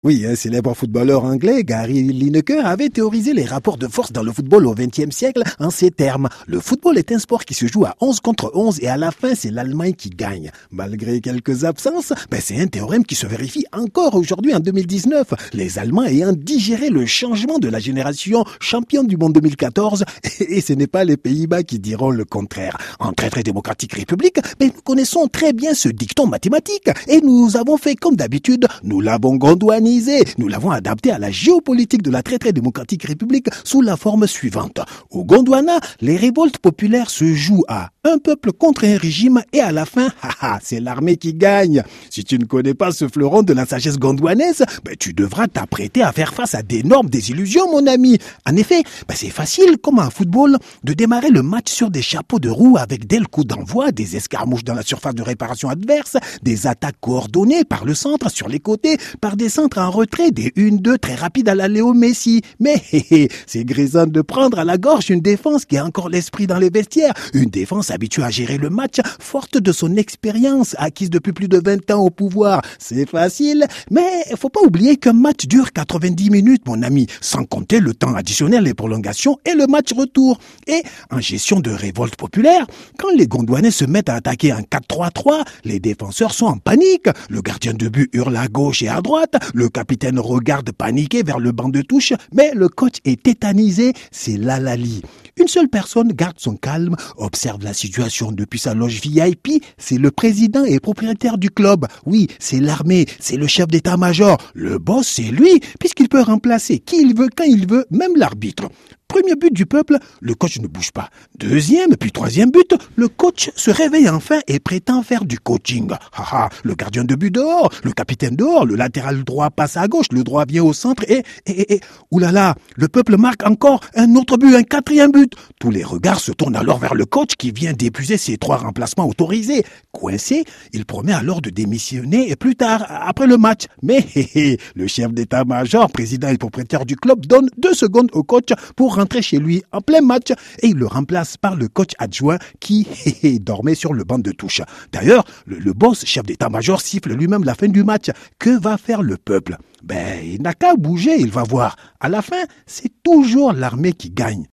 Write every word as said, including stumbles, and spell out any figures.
Oui, un célèbre footballeur anglais, Gary Lineker, avait théorisé les rapports de force dans le football au vingtième siècle en ces termes. Le football est un sport qui se joue à onze contre onze et à la fin, c'est l'Allemagne qui gagne. Malgré quelques absences, ben c'est un théorème qui se vérifie encore aujourd'hui en deux mille dix-neuf. Les Allemands ayant digéré le changement de la génération championne du monde deux mille quatorze, et ce n'est pas les Pays-Bas qui diront le contraire. En très très démocratique république, ben nous connaissons très bien ce dicton mathématique et nous avons fait comme d'habitude, nous l'avons gondouanisé. Nous l'avons adapté à la géopolitique de la très très démocratique république sous la forme suivante. Au Gondwana, les révoltes populaires se jouent à un peuple contre un régime et à la fin, haha, c'est l'armée qui gagne. Si tu ne connais pas ce fleuron de la sagesse gondwanaise, ben, tu devras t'apprêter à faire face à d'énormes désillusions, mon ami. En effet, ben, c'est facile, comme en football, de démarrer le match sur des chapeaux de roue avec dès le coup d'envoi, des escarmouches dans la surface de réparation adverse, des attaques coordonnées par le centre, sur les côtés, par des centres en retrait, des un deux très rapides à la Léo Messi. Mais hé, hé, c'est grisant de prendre à la gorge une défense qui a encore l'esprit dans les vestiaires, une défense habituée à gérer le match, forte de son expérience acquise depuis plus de vingt ans au pouvoir. C'est facile, mais faut pas oublier qu'un match dure quatre-vingt-dix minutes, mon ami, sans compter le temps additionnel, les prolongations et le match retour. Et en gestion de révolte populaire, quand les Gondwanais se mettent à attaquer en quatre trois trois, les défenseurs sont en panique. Le gardien de but hurle à gauche et à droite, le capitaine regarde paniqué vers le banc de touche, mais le coach est tétanisé, c'est l'Alali. Une seule personne garde son calme, observe la situation depuis sa loge V I P, c'est le président et propriétaire du club. Oui, c'est l'armée, c'est le chef d'état-major. Le boss, c'est lui, puisqu'il peut remplacer qui il veut, quand il veut, même l'arbitre. Premier but du peuple, le coach ne bouge pas. Deuxième, puis troisième but, le coach se réveille enfin et prétend faire du coaching. Haha, le gardien de but dehors, le capitaine dehors, le latéral droit passe à gauche, le droit vient au centre et, et, et, et oulala, le peuple marque encore un autre but, un quatrième but. Tous les regards se tournent alors vers le coach qui vient d'épuiser ses trois remplacements autorisés. Coincé, il promet alors de démissionner et plus tard, après le match. Mais hé, hé, le chef d'état-major, président et propriétaire du club donne deux secondes au coach pour rentrer chez lui en plein match et il le remplace par le coach adjoint qui hé, hé, dormait sur le banc de touche. D'ailleurs, le, le boss, chef d'état-major, siffle lui-même la fin du match. Que va faire le peuple? Ben, il n'a qu'à bouger, il va voir. À la fin, c'est toujours l'armée qui gagne.